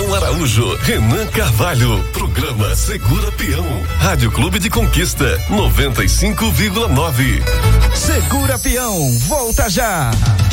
João Araújo, Renan Carvalho. Programa Segura Peão. Rádio Clube de Conquista 95,9. Segura Peão, volta já.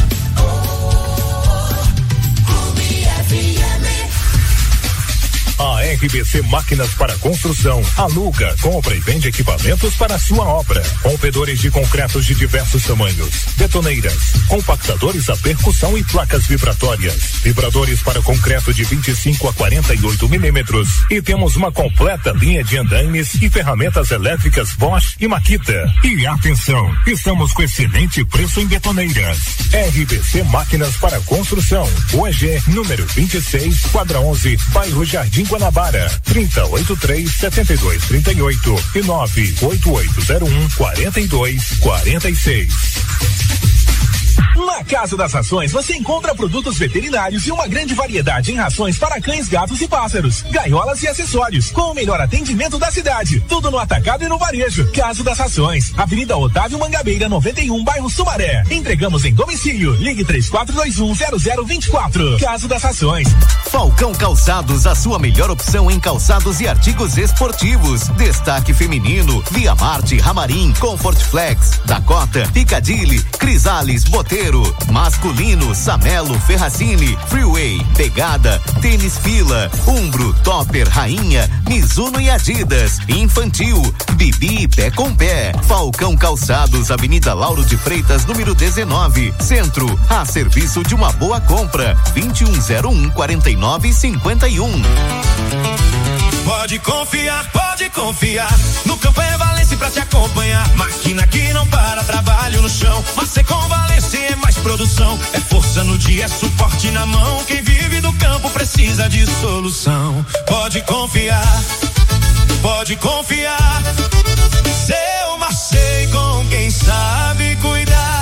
A RBC Máquinas para Construção aluga, compra e vende equipamentos para a sua obra. Rompedores de concretos de diversos tamanhos, betoneiras, compactadores a percussão e placas vibratórias, vibradores para concreto de 25 a 48 milímetros. E temos uma completa linha de andaimes e ferramentas elétricas Bosch e Makita. E atenção, estamos com excelente preço em betoneiras. RBC Máquinas para Construção, UEG número 26, quadra 11, bairro Jardim Guanabara, 3083-7238 e 98801-4246. Na Casa das Rações você encontra produtos veterinários e uma grande variedade em rações para cães, gatos e pássaros, gaiolas e acessórios, com o melhor atendimento da cidade. Tudo no atacado e no varejo. Casa das Rações, Avenida Otávio Mangabeira, 91, bairro Sumaré. Entregamos em domicílio. Ligue 3421-0024. Casa das Rações. Falcão Calçados, a sua melhor opção em calçados e artigos esportivos. Destaque feminino, Via Marte, Ramarim, Comfort Flex, Dakota, Piccadilly, Crisales, Boteiro. Masculino, Samelo, Ferracini, Freeway, Pegada, Tênis Fila, Umbro, Topper, Rainha, Mizuno e Adidas. Infantil, Bibi, Pé com Pé. Falcão Calçados, Avenida Lauro de Freitas, número 19, Centro, a serviço de uma boa compra. 2101-4951. Pode confiar, no campo é Valência pra te acompanhar. Máquina que não para, trabalho no chão. Mas com Valência é mais produção, é força no dia, é suporte na mão. Quem vive do campo precisa de solução. Pode confiar, seu Marcei com quem sabe cuidar.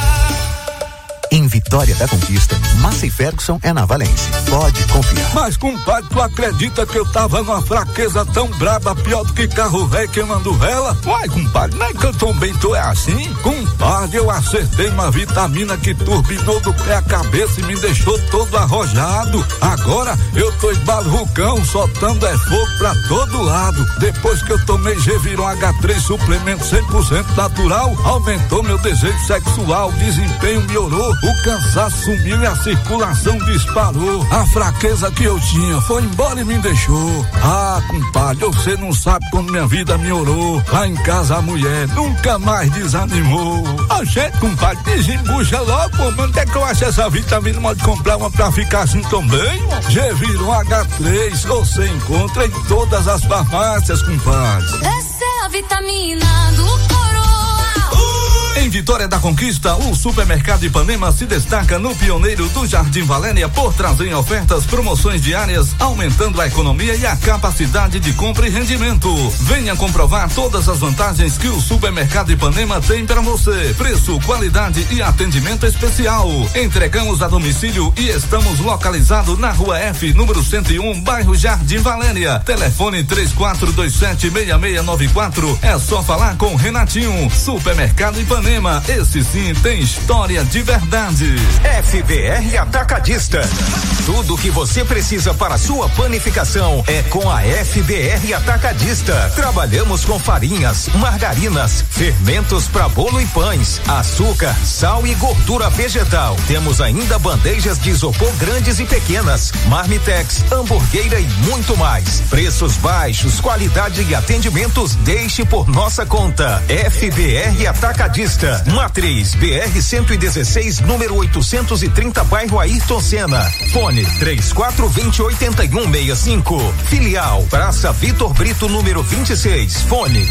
Em Vitória da Conquista, Massey Ferguson é na Valência. Pode confiar. Mas, compadre, tu acredita que eu tava numa fraqueza tão braba, pior do que carro velho queimando vela? Uai, compadre, não é que eu também tô assim? Compadre, eu acertei uma vitamina que turbinou do pé à cabeça e me deixou todo arrojado. Agora eu tô esbarrucão, soltando fogo pra todo lado. Depois que eu tomei Geviron H3 suplemento 100% natural, aumentou meu desejo sexual, desempenho melhorou, o cansaço sumiu e a circulação disparou. A fraqueza que eu tinha foi embora e me deixou. Ah, compadre, você não sabe como minha vida melhorou. Lá em casa a mulher nunca mais desanimou. A gente, compadre, desembucha logo, mano. Onde é que eu acho essa vitamina? Pode comprar uma pra ficar assim também? Geviron H3 você encontra em todas as farmácias, compadre. Essa é a vitamina do Coroa. Em Vitória da Conquista, o Supermercado Ipanema se destaca no pioneiro do Jardim Valéria por trazer ofertas, promoções diárias, aumentando a economia e a capacidade de compra e rendimento. Venha comprovar todas as vantagens que o Supermercado Ipanema tem para você. Preço, qualidade e atendimento especial. Entregamos a domicílio e estamos localizados na Rua F, número 101, bairro Jardim Valéria. Telefone 3427-6694. É só falar com Renatinho. Supermercado Ipanema, esse sim tem história de verdade. FBR Atacadista. Tudo o que você precisa para sua panificação é com a FBR Atacadista. Trabalhamos com farinhas, margarinas, fermentos para bolo e pães, açúcar, sal e gordura vegetal. Temos ainda bandejas de isopor grandes e pequenas, marmitex, hamburgueira e muito mais. Preços baixos, qualidade e atendimentos, deixe por nossa conta. FBR Atacadista. Matriz BR 116, número 830, bairro Ayrton Senna. Fone 3420-8165. Filial Praça Vitor Brito, número 26. Fone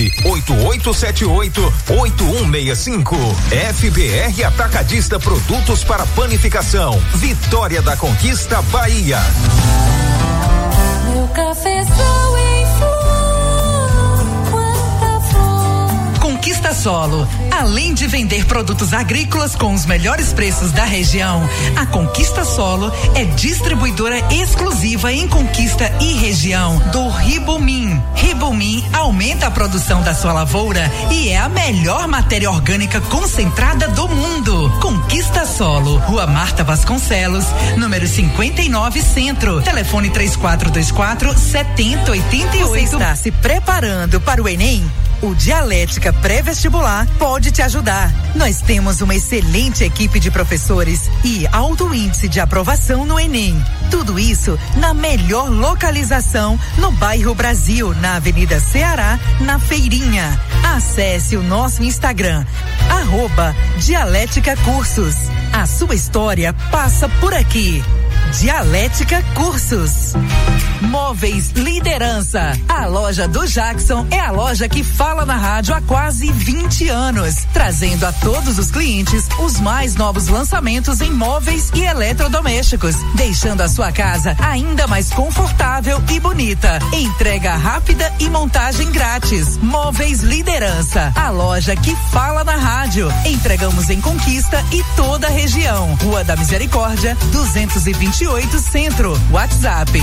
98878-8165. FBR Atacadista, produtos para panificação. Vitória da Conquista, Bahia. Meu cafezão em flor, quanta flor. Conquista Conquista Solo. Além de vender produtos agrícolas com os melhores preços da região, a Conquista Solo é distribuidora exclusiva em Conquista e região do Ribomin. Ribomin aumenta a produção da sua lavoura e é a melhor matéria orgânica concentrada do mundo. Conquista Solo, Rua Marta Vasconcelos, número 59 Centro. Telefone 3424-7088. Você está se preparando para o Enem? O Dialética Pré-Vestibular pode te ajudar. Nós temos uma excelente equipe de professores e alto índice de aprovação no Enem. Tudo isso na melhor localização no bairro Brasil, na Avenida Ceará, na Feirinha. Acesse o nosso Instagram, @Dialética Cursos. A sua história passa por aqui. Dialética Cursos. Móveis Liderança. A loja do Jackson é a loja que fala na rádio há quase 20 anos, trazendo a todos os clientes os mais novos lançamentos em móveis e eletrodomésticos, deixando a sua casa ainda mais confortável e bonita. Entrega rápida e montagem grátis. Móveis Liderança, a loja que fala na rádio. Entregamos em Conquista e toda a região. Rua da Misericórdia, 228 Centro. WhatsApp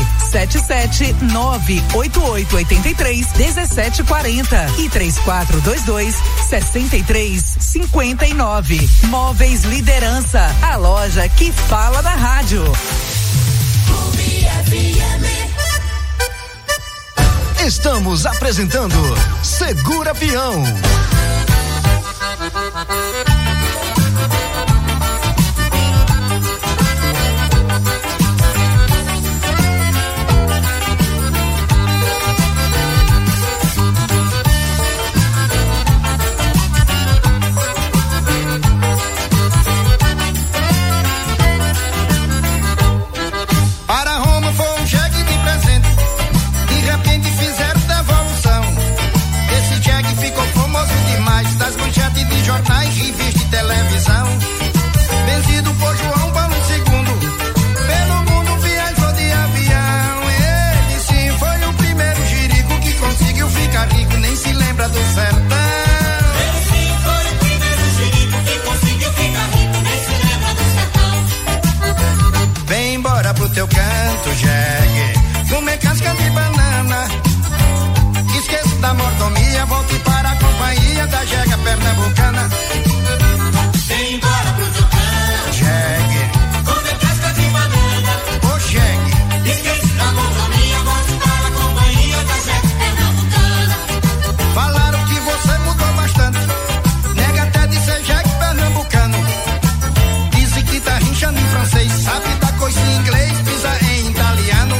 77988831740 e 3422-6359. Móveis Liderança, a loja que fala na rádio. Estamos apresentando Segura Peão. Jornais, revista e televisão. Vencido por João Paulo II, pelo mundo viajou de avião. Ele sim foi o primeiro jirico que conseguiu ficar rico, nem se lembra do sertão. Ele sim foi o primeiro jirico que conseguiu ficar rico, nem se lembra do sertão. Vem embora pro teu canto, jegue, comer casca de banana. Esqueça da mordomia, volte para a companhia da jega pernambucana. Vem embora pro teu canto, jegue, comer casca de banana. Ô jegue, esqueça da mordomia, volte para a companhia da jega pernambucana. Falaram que você mudou bastante, nega até de ser jegue pernambucano. Disse que tá rinchando em francês, sabe da coisa em inglês, pisa em italiano.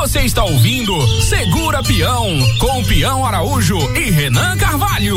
Você está ouvindo Segura Peão, com Peão Araújo e Renan Carvalho.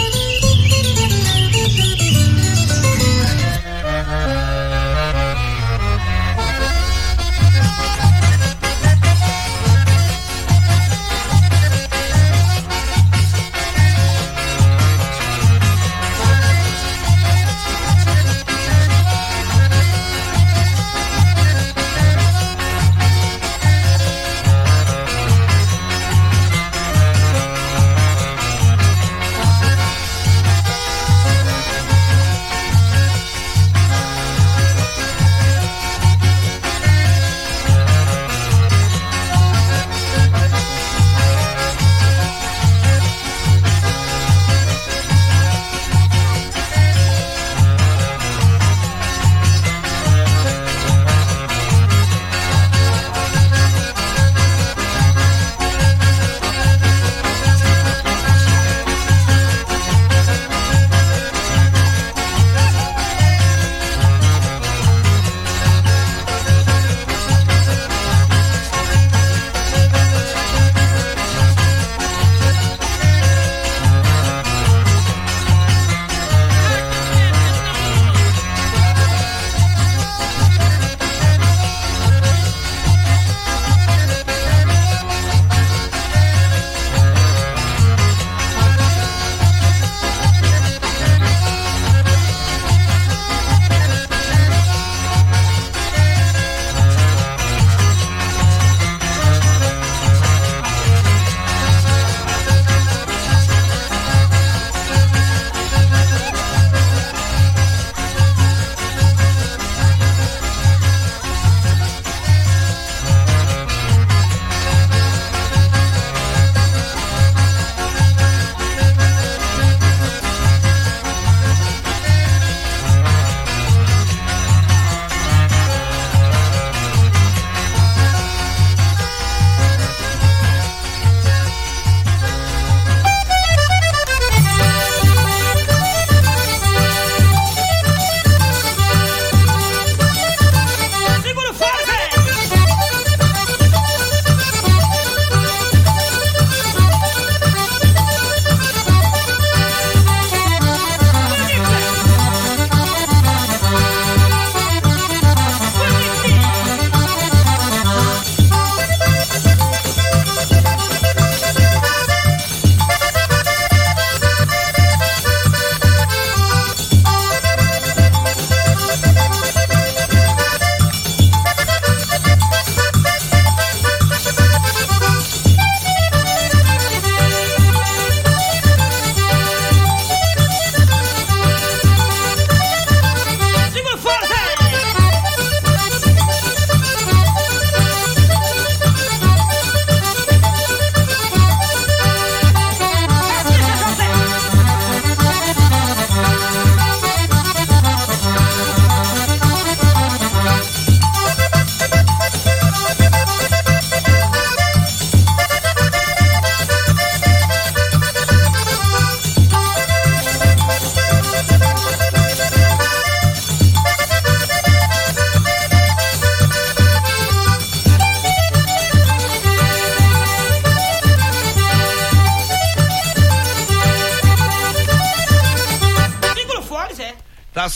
Tá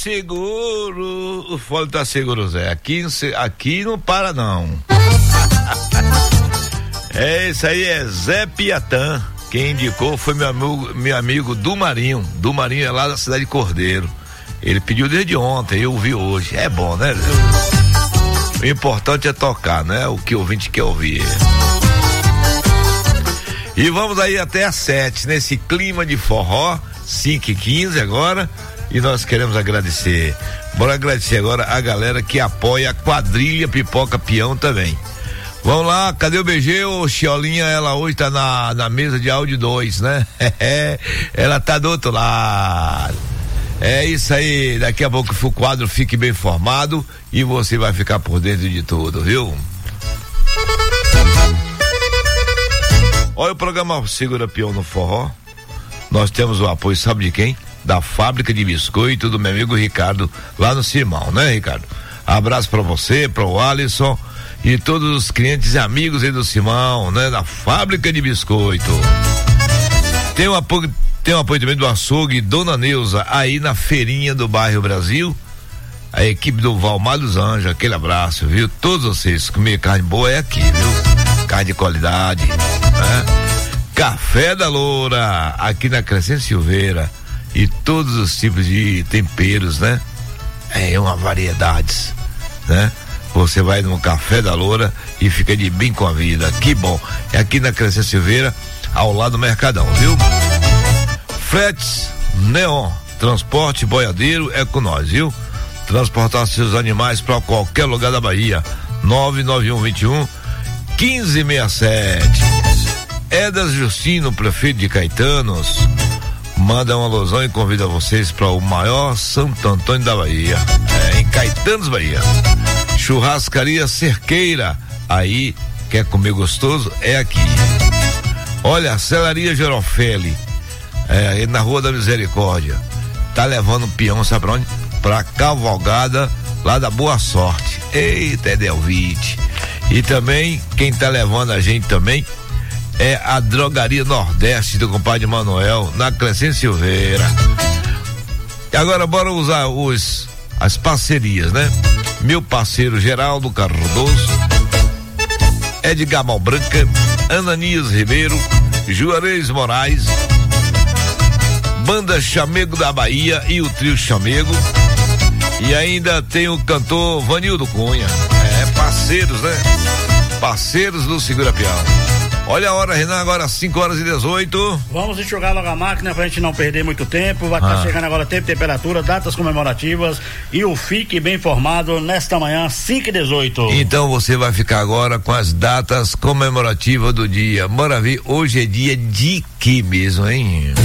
seguro, o fole tá seguro, Zé. Aqui não para, não. Isso aí é Zé Piatã. Quem indicou foi meu amigo do Marinho. Do Marinho é lá da cidade de Cordeiro. Ele pediu desde ontem, eu ouvi hoje. É bom, né? O importante é tocar, né? O que o ouvinte quer ouvir. E vamos aí até às 7, nesse clima de forró, 5h15 agora. E nós queremos agradecer. Bora agradecer agora a galera que apoia a quadrilha Pipoca Peão também. Vamos lá, cadê o BG? Ô, Chiolinha, ela hoje tá na mesa de áudio 2, né? Ela tá do outro lado. É isso aí, daqui a pouco o quadro fique bem formado e você vai ficar por dentro de tudo, viu? Olha o programa Segura Peão no Forró. Nós temos o apoio, sabe de quem? Da fábrica de biscoito do meu amigo Ricardo, lá no Simão, né, Ricardo? Abraço pra você, pro Alisson e todos os clientes e amigos aí do Simão, né? Da fábrica de biscoito. Tem um apoio também do açougue Dona Neuza, aí na feirinha do bairro Brasil. A equipe do Valmar dos Anjos, aquele abraço, viu? Todos vocês, comer carne boa é aqui, viu? Carne de qualidade, né? Café da Loura, aqui na Crescente Silveira, e todos os tipos de temperos, né? É uma variedade, né? Você vai no Café da Loura e fica de bem com a vida, que bom. É aqui na Crescente Silveira, ao lado do Mercadão, viu? Fretes Neon, transporte boiadeiro é com nós, viu? Transportar seus animais para qualquer lugar da Bahia. 99121 1567. Edas Justino, prefeito de Caetanos, manda uma alusão e convida vocês para o maior Santo Antônio da Bahia, em Caetanos, Bahia. Churrascaria Cerqueira, aí quer comer gostoso? É aqui. Olha, a Celaria Gerofeli, na Rua da Misericórdia, tá levando o peão, sabe pra onde? Pra cavalgada lá da Boa Sorte. Eita, Edelvite. E também, quem tá levando a gente também é a Drogaria Nordeste do compadre Manuel, na Crescente Silveira. E agora bora usar as parcerias, né? Meu parceiro Geraldo Cardoso, Edgar Malbranca, Ananias Ribeiro, Juarez Moraes, Banda Chamego da Bahia e o Trio Chamego. E ainda tem o cantor Vanildo Cunha. Parceiros, né? Parceiros do Segura Peão. Olha a hora, Renan, agora 5h18. Vamos enxugar logo a máquina pra gente não perder muito tempo. Vai estar chegando agora tempo, temperatura, datas comemorativas e o Fique Bem Informado nesta manhã, 5h18. Então você vai ficar agora com as datas comemorativas do dia. Bora ver, hoje é dia de que mesmo, hein?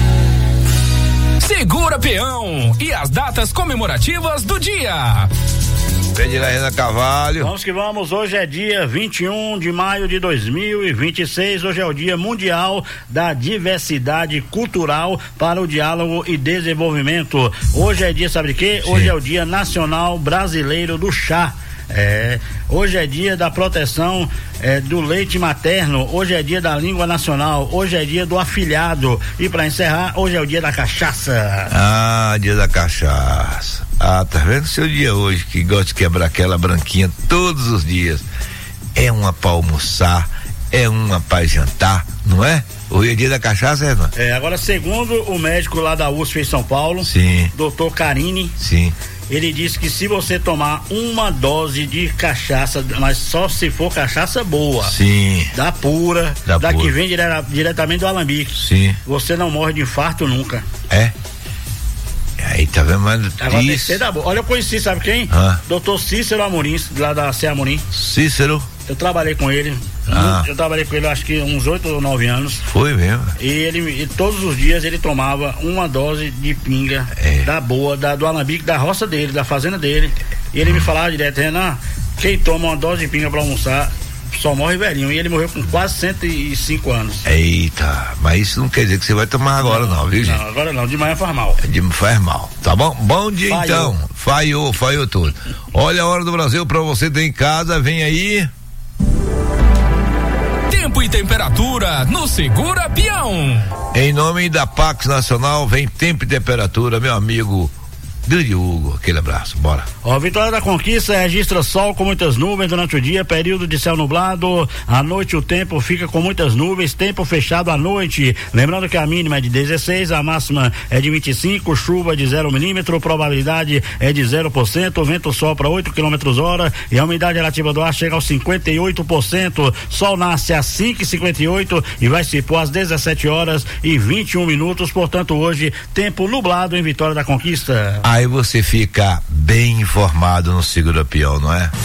Segura Peão e as datas comemorativas do dia. Vende lá, Renan Carvalho. Vamos que vamos, hoje é dia 21 de maio de 2026, hoje é o Dia Mundial da Diversidade Cultural para o Diálogo e Desenvolvimento. Hoje é dia, sabe de quê? Sim. Hoje é o Dia Nacional Brasileiro do Chá. Hoje é dia da proteção do leite materno, hoje é dia da língua nacional, hoje é dia do afilhado e para encerrar, hoje é o dia da cachaça. Dia da cachaça. Tá vendo seu dia hoje, que gosta de quebrar aquela branquinha todos os dias. É uma pra almoçar, é uma pra jantar, não é? Hoje é dia da cachaça, Renan? Agora, segundo o médico lá da USP em São Paulo, sim, Dr. Carini, sim, ele disse que se você tomar uma dose de cachaça, mas só se for cachaça boa, sim, da pura, da que vem diretamente do alambique, sim, você não morre de infarto nunca. Aí tá vendo, mas agora tem que ser da boa. Olha, eu conheci, sabe quem? Dr. Cícero Amorim, lá da C. Amorim. Cícero? Eu trabalhei com ele. Eu trabalhei com ele acho que uns 8 ou 9 anos. Foi mesmo? E todos os dias ele tomava uma dose de pinga da boa, do alambique, da roça dele, da fazenda dele. E ele me falava direto, Renan, quem toma uma dose de pinga pra almoçar só morre velhinho. E ele morreu com quase 105 anos. Eita, mas isso não quer dizer que você vai tomar agora não, viu, gente? Não, agora não, de manhã faz mal. Faz mal, tá bom? Bom dia. Falhou. Então, falhou tudo. Olha a hora do Brasil pra você ter em casa, vem aí. Tempo e temperatura no Segura Peão. Em nome da Pax Nacional, vem tempo e temperatura, meu amigo Grande Hugo, aquele abraço, bora. Vitória da Conquista registra sol com muitas nuvens durante o dia, período de céu nublado, à noite o tempo fica com muitas nuvens, tempo fechado à noite, lembrando que a mínima é de 16, a máxima é de 25, chuva de 0 milímetro, probabilidade é de 0%, vento sopra 8 km/h e a umidade relativa do ar chega aos 58%, sol nasce às 5h58 e vai se pôr às 17h21, portanto hoje tempo nublado em Vitória da Conquista. Aí você fica bem informado no Segura Peão, não é?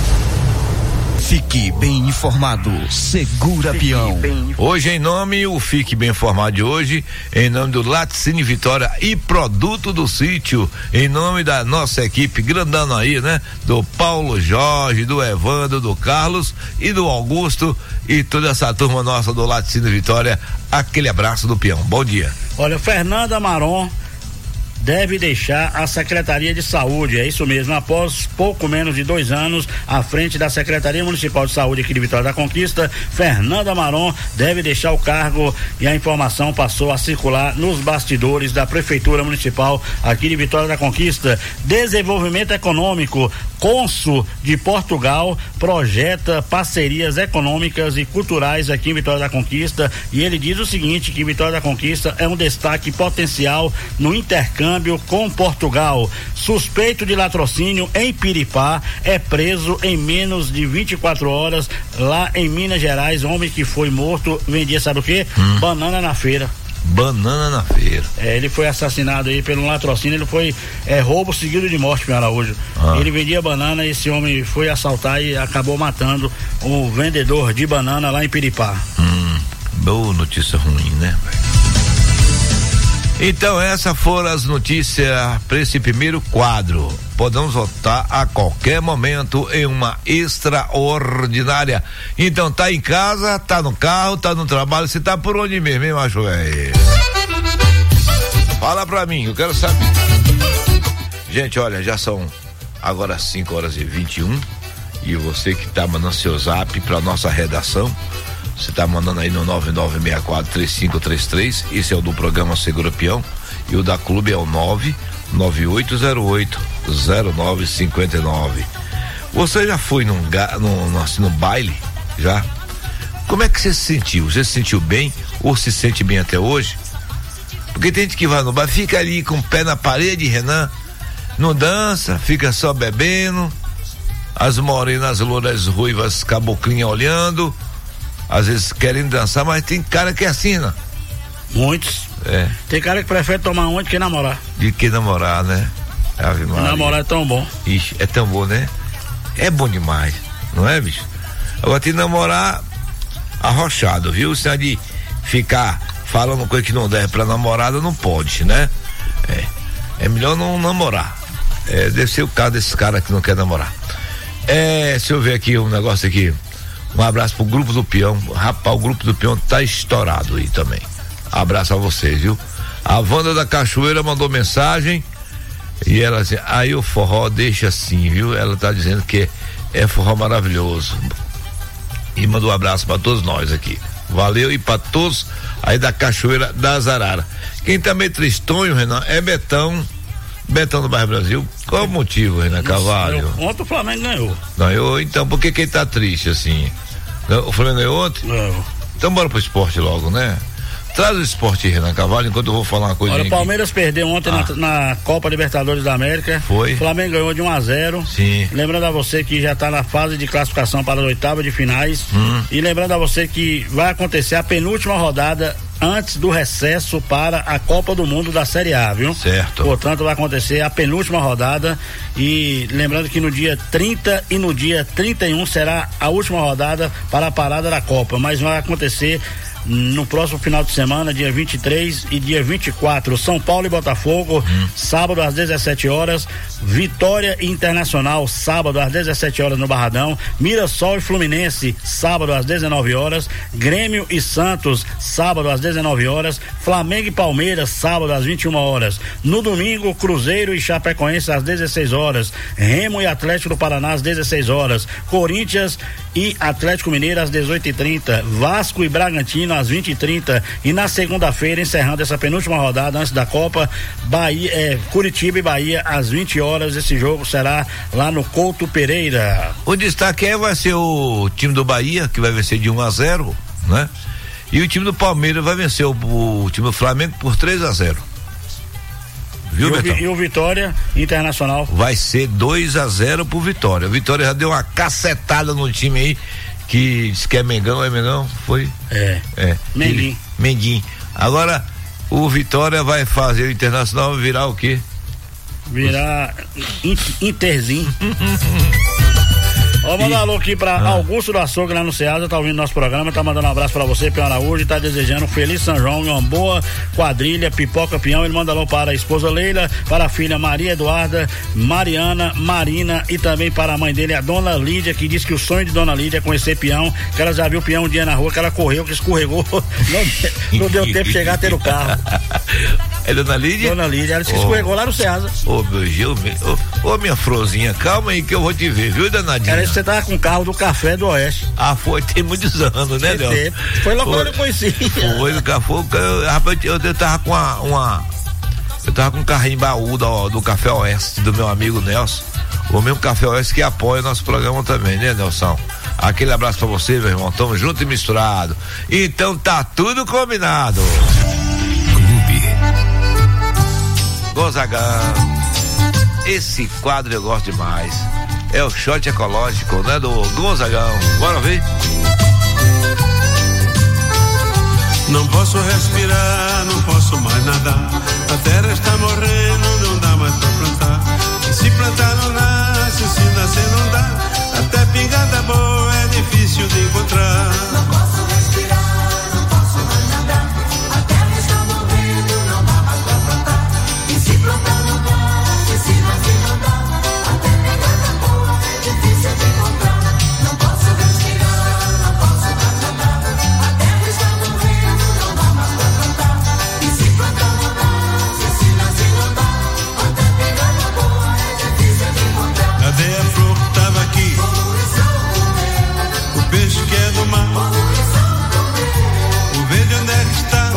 Fique bem informado, Segura Peão. Hoje o Fique Bem Informado de hoje, em nome do Laticínio Vitória e Produto do Sítio, em nome da nossa equipe grandando aí, né? Do Paulo Jorge, do Evandro, do Carlos e do Augusto e toda essa turma nossa do Laticínio Vitória, aquele abraço do peão. Bom dia. Olha, Fernanda Maron deve deixar a Secretaria de Saúde. É isso mesmo, após pouco menos de 2 anos à frente da Secretaria Municipal de Saúde aqui de Vitória da Conquista, Fernanda Maron deve deixar o cargo, e a informação passou a circular nos bastidores da Prefeitura Municipal aqui de Vitória da Conquista. Desenvolvimento Econômico, Consul de Portugal, projeta parcerias econômicas e culturais aqui em Vitória da Conquista, e ele diz o seguinte, que Vitória da Conquista é um destaque potencial no intercâmbio com Portugal. Suspeito de latrocínio em Piripá é preso em menos de 24 horas lá em Minas Gerais. Homem que foi morto vendia, sabe o quê? Banana na feira. Banana na feira. Ele foi assassinado aí pelo latrocínio, ele foi roubo seguido de morte, Pinho Araújo. Ele vendia banana, esse homem foi assaltar e acabou matando o vendedor de banana lá em Piripá. Boa notícia ruim, né? Então essas foram as notícias para esse primeiro quadro. Podemos voltar a qualquer momento em uma extraordinária. Então tá em casa, tá no carro, tá no trabalho, você tá por onde mesmo, hein, macho velho? Fala pra mim, eu quero saber. Gente, olha, já são agora 5h21 e você que tá mandando seu zap pra nossa redação, você tá mandando aí no 99643533, esse é o do programa Segura Peão, e o da clube é o 998080959. Você já foi no baile? Já? Como é que você se sentiu? Você se sentiu bem ou se sente bem até hoje? Porque tem gente que vai no bar, fica ali com o pé na parede, Renan, não dança, fica só bebendo, as morenas, louras, ruivas, caboclinha olhando, às vezes querem dançar, mas tem cara que assina. Muitos. Tem cara que prefere tomar onde que namorar. De que namorar, né? Ave Maria. Namorar é tão bom. Ixi, é tão bom, né? É bom demais, não é, bicho? Agora tem que namorar arrochado, viu? Se é de ficar falando coisa que não deve pra namorada, não pode, né? É melhor não namorar. Deve ser o caso desses caras que não quer namorar. Deixa eu ver aqui um negócio aqui. Um abraço pro Grupo do Peão. Rapaz, o Grupo do Peão tá estourado aí também. Abraço a vocês, viu? A Wanda da Cachoeira mandou mensagem e ela assim, aí o forró deixa assim, viu? Ela tá dizendo que é forró maravilhoso. E mandou um abraço pra todos nós aqui. Valeu, e pra todos aí da Cachoeira das Araras. Quem tá meio tristonho, Renan, é Betão do Bairro Brasil. Qual o motivo, Renan Carvalho? Ontem o Flamengo ganhou. Ganhou, então por que ele tá triste assim? O Flamengo ganhou ontem? Não. Então bora pro esporte logo, né? Traz o esporte, Renan Carvalho, enquanto eu vou falar uma coisa. Olha, o Palmeiras perdeu ontem na Copa Libertadores da América. Foi. O Flamengo ganhou de 1-0. Sim. Lembrando a você que já está na fase de classificação para as oitavas de finais. E lembrando a você que vai acontecer a penúltima rodada antes do recesso para a Copa do Mundo da Série A, viu? Certo. Portanto, vai acontecer a penúltima rodada, e lembrando que no dia 30 e no dia 31 será a última rodada para a parada da Copa, mas vai acontecer no próximo final de semana, dia 23 e dia 24, São Paulo e Botafogo, sábado às 17 horas, Vitória e Internacional, sábado às 17 horas no Barradão, Mirassol e Fluminense, sábado às 19 horas, Grêmio e Santos, sábado às 19 horas, Flamengo e Palmeiras, sábado às 21 horas. No domingo, Cruzeiro e Chapecoense às 16 horas, Remo e Atlético do Paraná às 16 horas, Corinthians e Atlético Mineiro às 18h30, Vasco e Bragantino às 20h30, e na segunda-feira, encerrando essa penúltima rodada antes da Copa, Curitiba e Bahia às 20 horas. Esse jogo será lá no Couto Pereira. O destaque vai ser o time do Bahia, que vai vencer de 1-0, né? E o time do Palmeiras vai vencer o time do Flamengo por 3-0. Viu, Betão? E o Vitória Internacional vai ser 2-0 pro Vitória. O Vitória já deu uma cacetada no time aí, que diz que é Mengão, é Mengão? Foi? Menguinho. Agora, o Vitória vai fazer o Internacional virar o quê? Virar Interzinho. Vou mandar um alô aqui pra Augusto do Açougue lá no Ceasa, tá ouvindo nosso programa, tá mandando um abraço pra você, Peão Araújo, e tá desejando um feliz São João e uma boa quadrilha, pipoca Peão. Ele manda alô para a esposa Leila, para a filha Maria Eduarda, Mariana, Marina, e também para a mãe dele, a dona Lídia, que diz que o sonho de dona Lídia é conhecer Peão, que ela já viu Peão um dia na rua, que ela correu, que escorregou, não deu tempo de chegar até no carro. É Dona Lídia? Dona Lídia, ela se escorregou lá no Ceasa. Ô, meu Gil, minha florzinha, calma aí que eu vou te ver, viu, danadinha? Era isso que você tava com o carro do Café do Oeste. Foi, tem muitos anos, né, Léo? Foi logo quando eu conheci. Foi, rapaz, eu tava com eu tava com um carrinho baú do Café Oeste, do meu amigo Nelson. O mesmo Café Oeste que apoia o nosso programa também, né, Nelson? Aquele abraço pra você, meu irmão. Tamo junto e misturado. Então tá tudo combinado. Clube Gonzagão. Esse quadro eu gosto demais. É o shot ecológico, né, do Gonzagão. Bora ver? Não posso respirar, não posso mais nadar. A terra está morrendo, não dá mais pra plantar. Se plantar não nasce, se nascer não dá. Até pingada boa é difícil de encontrar. Não posso respirar, não posso mais nadar. A terra está morrendo, não dá mais pra plantar. E se plantar não nasce, se nascer não dá. Até pingada boa é difícil de encontrar. Não posso respirar, não posso mais nadar. A terra está morrendo, não dá mais pra plantar. E se plantar não nasce, se nascer não dá. Até pingada boa é difícil de encontrar. Cadê a flor que tava aqui? O peixe que é do mar. O verde onde é que está?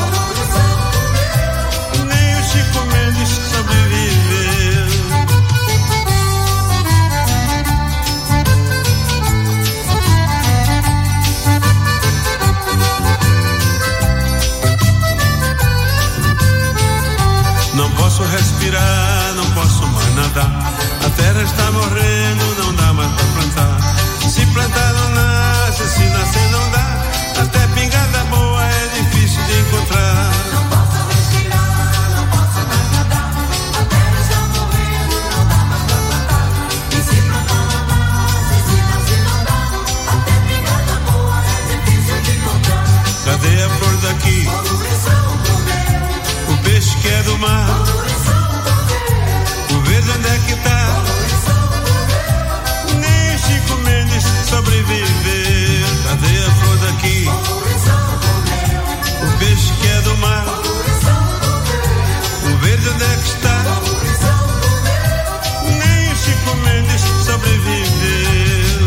Nem o Chico Mendes sobreviveu. Não posso respirar, não posso mais nadar. A terra está morrendo, não dá mais pra plantar. Se plantar não nasce, se nascer não dá. Até pingada boa é difícil de encontrar. Não posso respirar, não posso mais nadar. A terra está morrendo, não dá mais pra plantar. E se plantar não nasce, se nascer não dá. Até pingada boa é difícil de encontrar. Cadê a flor daqui? O peixe que é do mar. O verde onde é que tá? Nem Chico Mendes sobreviveu. Cadê a flor daqui? O peixe que é do mar. O verde onde é que está? Nem Chico Mendes sobreviveu.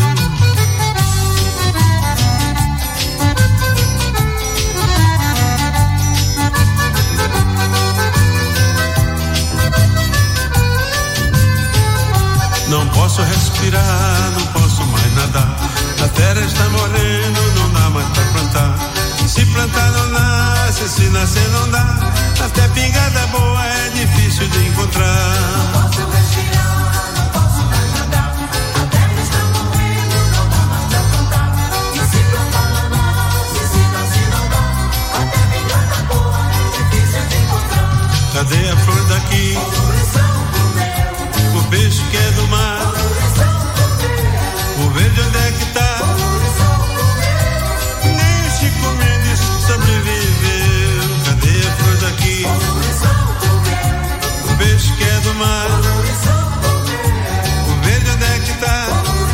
Não posso respirar, não posso mais nadar. A terra está morrendo, não dá mais pra plantar. Se plantar não nasce, se nascer não dá. Até pingada boa é difícil de encontrar. Não posso respirar, não posso mais nadar. A terra está morrendo, não dá mais pra plantar. E se plantar não nasce, se nascer não dá. Até pingada boa é difícil de encontrar. Cadê a flor daqui? O peixe que é do mar. O verde onde é que tá? Nem Chico Mendes sobreviveu. Cadê a flor daqui? O peixe que é do mar. O verde onde é que tá?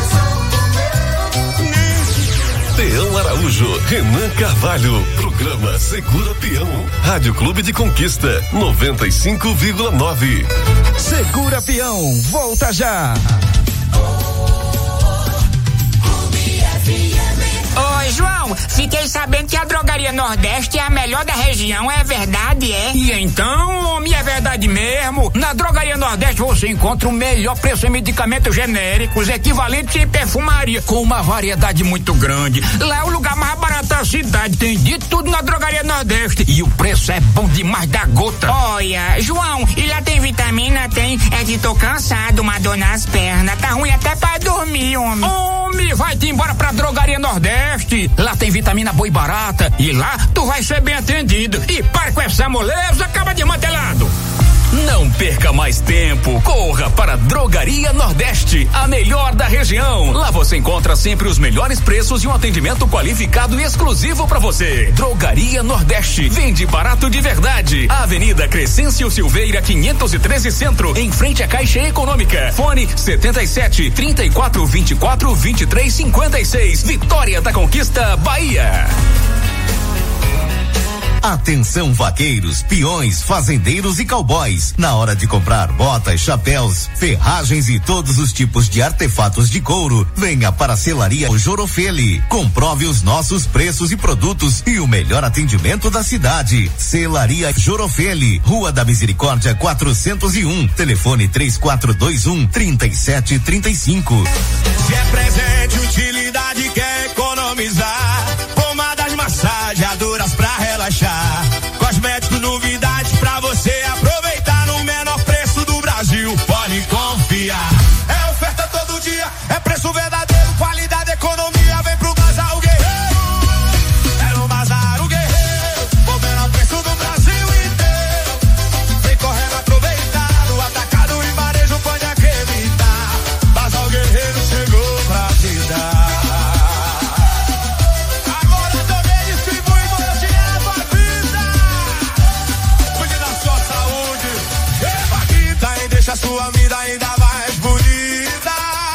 Peão Araújo, Renan Carvalho, programa Segura Peão, Rádio Clube de Conquista, 95,9. Segura Peão, volta já. Oi, João, fiquei sabendo que a Drogaria Nordeste é a melhor da região, é verdade, é? E então, homem, é verdade mesmo. Na Drogaria Nordeste você encontra o melhor preço em medicamentos genéricos, equivalentes em perfumaria, com uma variedade muito grande. Lá é o lugar mais barato da cidade, tem de tudo na Drogaria Nordeste. E o preço é bom demais da gota. Olha, João, e lá tem vitamina? Tem. É que tô cansado, uma dor nas pernas, tá ruim até pra dormir, homem. Homem, vai-te embora pra Drogaria Nordeste. Lá tem vitamina boa e barata. E lá tu vai ser bem atendido. E para com essa moleza, acaba de mantelado. Não perca mais tempo. Corra para Drogaria Nordeste, a melhor da região. Lá você encontra sempre os melhores preços e um atendimento qualificado e exclusivo para você. Drogaria Nordeste. Vende barato de verdade. Avenida Crescêncio Silveira 513 Centro, em frente à Caixa Econômica. Fone 77 34 24 23 56. Vitória da Conquista, Bahia. Atenção vaqueiros, peões, fazendeiros e cowboys. Na hora de comprar botas, chapéus, ferragens e todos os tipos de artefatos de couro, venha para a Selaria Jorofeli. Comprove os nossos preços e produtos e o melhor atendimento da cidade. Selaria Jorofeli, Rua da Misericórdia 401, telefone 3421-3735. Se é presente, utilidade, quer economizar. Pomadas massageadoras pra relaxar. Cosméticos, novidades pra você aproveitar no menor preço do Brasil. Pode confiar. É oferta todo dia, é preço verdadeiro, qualidade, economia. Vem pro Bazar o Guerreiro. É no Bazar o Guerreiro. O menor preço do Brasil inteiro. Vem correndo aproveitar. No atacado e varejo pode acreditar. Bazar o Guerreiro chegou pra te dar. A sua vida ainda mais bonita.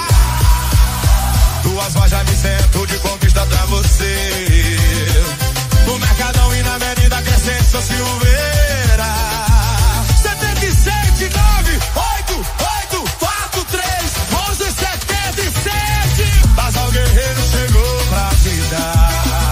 Duas lojas de centro de conquista pra você. No Mercadão e na Avenida Crescente, São Silveira. 7798843177. Bazar o Guerreiro chegou pra te dar.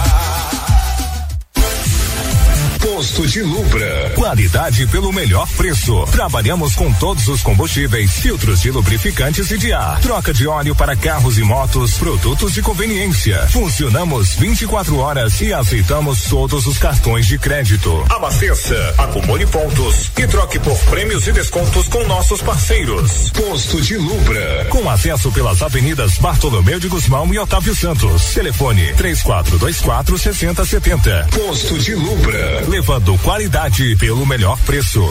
Posto de Lubra. Qualidade pelo melhor preço. Trabalhamos com todos os combustíveis, filtros de lubrificantes e de ar. Troca de óleo para carros e motos, produtos de conveniência. Funcionamos 24 horas e aceitamos todos os cartões de crédito. Abasteça, acumule pontos e troque por prêmios e descontos com nossos parceiros. Posto de Lubra. Com acesso pelas avenidas Bartolomeu de Guzmão e Otávio Santos. Telefone 3424-6070. Posto de Lubra. Levando qualidade pelo melhor preço.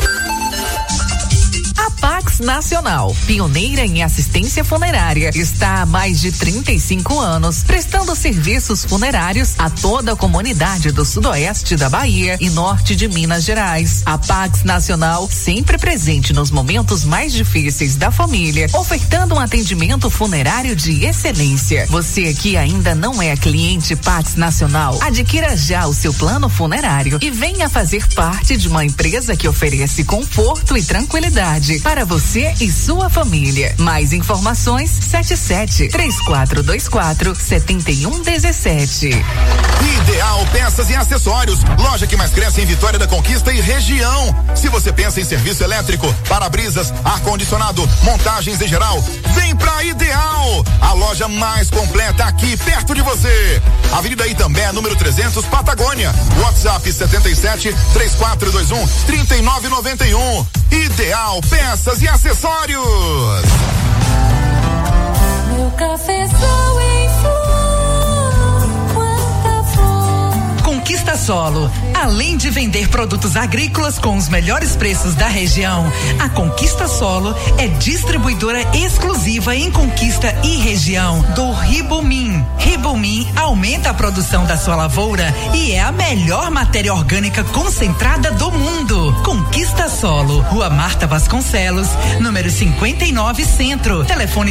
A Pax Nacional, pioneira em assistência funerária, está há mais de 35 anos prestando serviços funerários a toda a comunidade do sudoeste da Bahia e norte de Minas Gerais. A Pax Nacional, sempre presente nos momentos mais difíceis da família, ofertando um atendimento funerário de excelência. Você que ainda não é cliente Pax Nacional, adquira já o seu plano funerário e venha fazer parte de uma empresa que oferece conforto e tranquilidade para você e sua família. Mais informações 77-3424-7117. Ideal Peças e Acessórios, loja que mais cresce em Vitória da Conquista e região. Se você pensa em serviço elétrico, para-brisas, ar-condicionado, montagens em geral, vem pra Ideal, a loja mais completa aqui perto de você. Avenida Itambé, número 300, Patagônia. WhatsApp 77-3421-3991. Ideal Peças e Acessórios. Meu cafezão em flor, quanta flor. Conquista Solo. Além de vender produtos agrícolas com os melhores preços da região, a Conquista Solo é distribuidora exclusiva em Conquista e região do Ribumim. Ribumim aumenta a produção da sua lavoura e é a melhor matéria orgânica concentrada do mundo. Conquista Solo, Rua Marta Vasconcelos, número 59 Centro. Telefone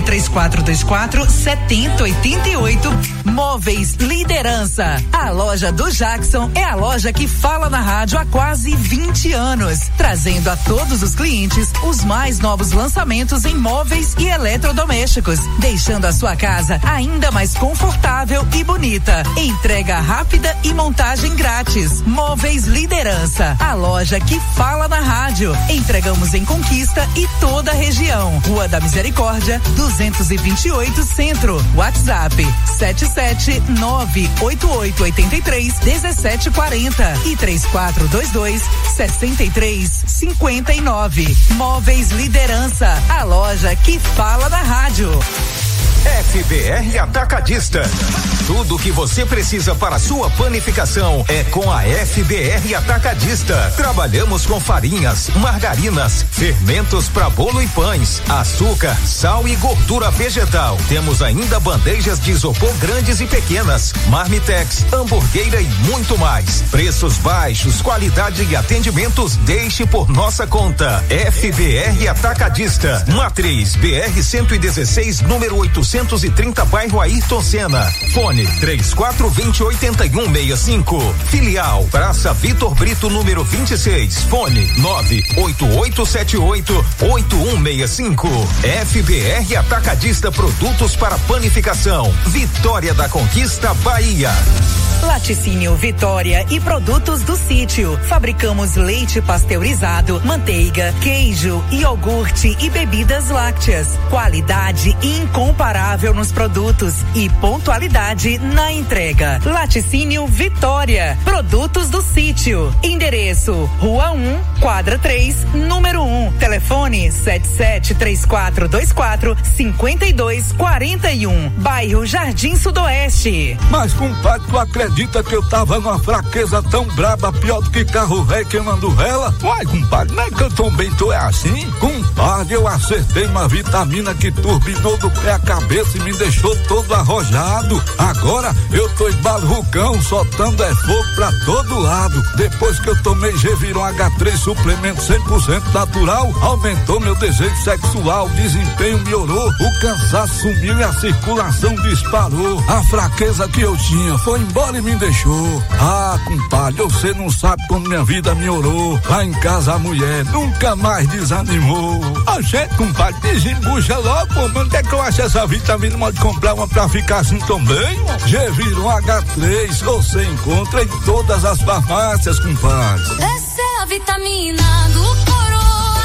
3424-7088. Móveis Liderança. A loja do Jackson é a loja que fala na rádio há quase 20 anos, trazendo a todos os clientes os mais novos lançamentos em móveis e eletrodomésticos, deixando a sua casa ainda mais confortável e bonita. Entrega rápida e montagem grátis. Móveis Liderança, a loja que fala na rádio. Entregamos em Conquista e toda a região. Rua da Misericórdia, 228 Centro. WhatsApp 77988831740 e 3422-6359. Móveis Liderança, a loja que fala na rádio. FBR Atacadista. Tudo o que você precisa para sua panificação é com a FBR Atacadista. Trabalhamos com farinhas, margarinas, fermentos para bolo e pães, açúcar, sal e gordura vegetal. Temos ainda bandejas de isopor grandes e pequenas, marmitex, hamburgueira e muito mais. Preços baixos, qualidade e atendimentos, deixe por nossa conta. FBR Atacadista. Matriz BR 116, número 830, bairro Ayrton Senna. Fone Fone 3420-8165. Filial Praça Vitor Brito, número 26. Fone 98878-8165. FBR Atacadista, produtos para panificação. Vitória da Conquista, Bahia. Laticínio Vitória e produtos do sítio. Fabricamos leite pasteurizado, manteiga, queijo, iogurte e bebidas lácteas. Qualidade incomparável nos produtos e pontualidade na entrega. Laticínio Vitória, produtos do sítio. Endereço: Rua 1, quadra 3, número 1. Telefone 773424-5241. Bairro Jardim Sudoeste. Mas, compadre, tu acredita que eu tava numa fraqueza tão braba, pior do que carro velho queimando vela? Uai, compadre, não é que eu também tô assim? Compadre, eu acertei uma vitamina que turbinou do pé à cabeça e me deixou todo arrojado. Agora eu tô embalucão, soltando fogo pra todo lado. Depois que eu tomei Geviron H3, suplemento 100% natural, aumentou meu desejo sexual, o desempenho melhorou, o cansaço sumiu e a circulação disparou. A fraqueza que eu tinha foi embora e me deixou. Ah, compadre, você não sabe como minha vida melhorou. Lá em casa a mulher nunca mais desanimou. A gente, compadre, desembucha logo, pô, onde é que eu acho essa vitamina? Pode comprar uma pra ficar assim também? Geviron H3, você encontra em todas as farmácias, compadre. Essa é a vitamina do Coroa.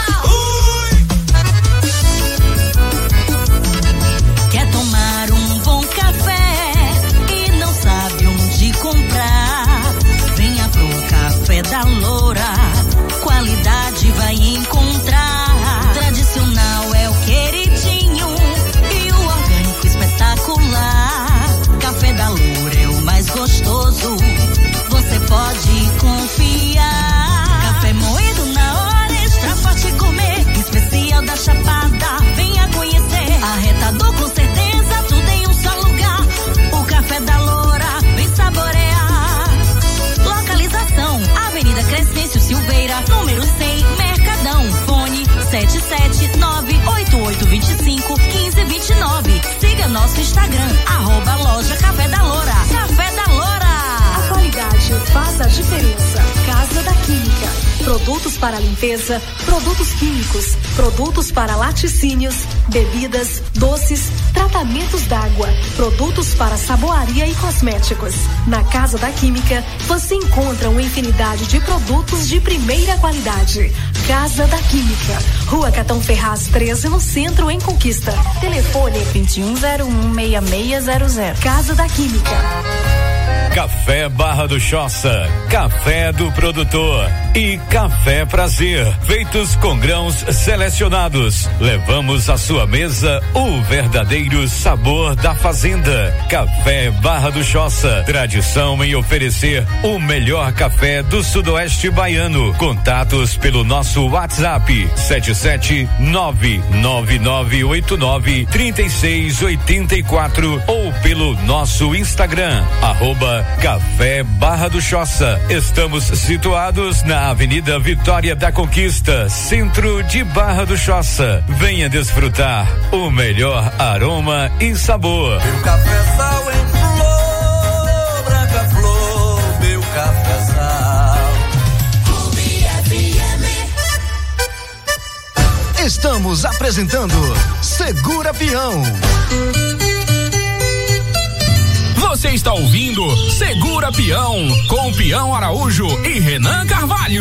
Quer tomar um bom café e não sabe onde comprar? Venha pro Café da Loura, qualidade vai encontrar. Tradicional é o queridinho e o orgânico espetacular. Café da Loura é o mais gostoso, você pode confiar. Café moído na hora, extra forte gourmet, especial da Chapada, venha conhecer. Arretador com certeza, tudo em um só lugar. O Café da Loura, vem saborear. Localização: Avenida Crescêncio Silveira, número 100, Mercadão. Fone 77988251529. Siga nosso Instagram, @loja Café da Loura. Café da Loura. A qualidade faz a diferença. Casa da Química. Produtos para limpeza, produtos químicos, produtos para laticínios, bebidas, doces, tratamentos d'água, produtos para saboaria e cosméticos. Na Casa da Química, você encontra uma infinidade de produtos de primeira qualidade. Casa da Química. Rua Catão Ferraz 13, no centro, em Conquista. Telefone 2101-6600. Casa da Química. Café Barra do Choça, café do produtor e Café Prazer, feitos com grãos selecionados. Levamos à sua mesa o verdadeiro sabor da fazenda. Café Barra do Choça, tradição em oferecer o melhor café do sudoeste baiano. Contatos pelo nosso WhatsApp 77999893684 ou pelo nosso Instagram @Café Barra do Choça. Estamos situados na Avenida Vitória da Conquista, centro de Barra do Choça. Venha desfrutar o melhor aroma e sabor. Meu cafezal em flor, branca flor, meu cafezal. Estamos apresentando Segura Peão. Você está ouvindo Segura Peão, com Peão Araújo e Renan Carvalho.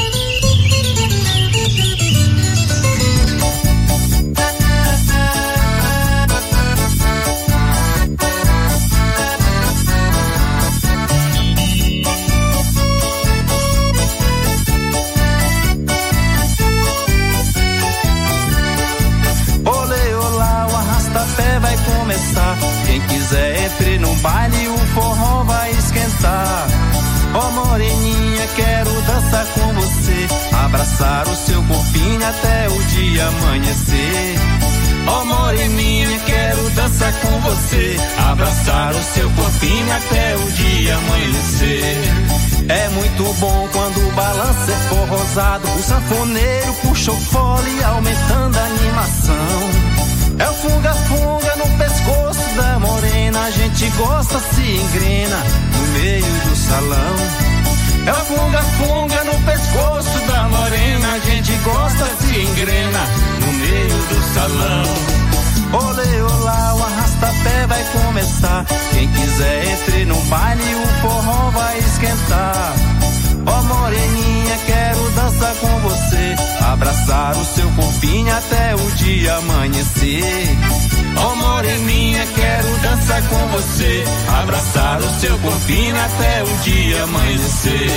Olê, olá, o arrasta-pé vai começar. Quem quiser entre no baile, o forró vai esquentar. Ó moreninha, quero dançar com você, abraçar o seu corpinho até o dia amanhecer. Ó moreninha, quero dançar com você, abraçar o seu corpinho até o dia amanhecer. É muito bom quando o balanço é forrosado, o sanfoneiro puxa o fole aumentando a animação. É o funga-funga no pescoço da morena, a gente gosta, se engrena no meio do salão. É o funga-funga no pescoço da morena, a gente gosta, se engrena no meio do salão. Olê, olá, o arrasta-pé vai começar. Quem quiser entre no baile, o forró vai esquentar. Ó moreninha, quero dançar com você, abraçar o seu corpinho até o dia amanhecer. Ó moreninha, quero dançar com você, abraçar o seu corpinho até o dia amanhecer.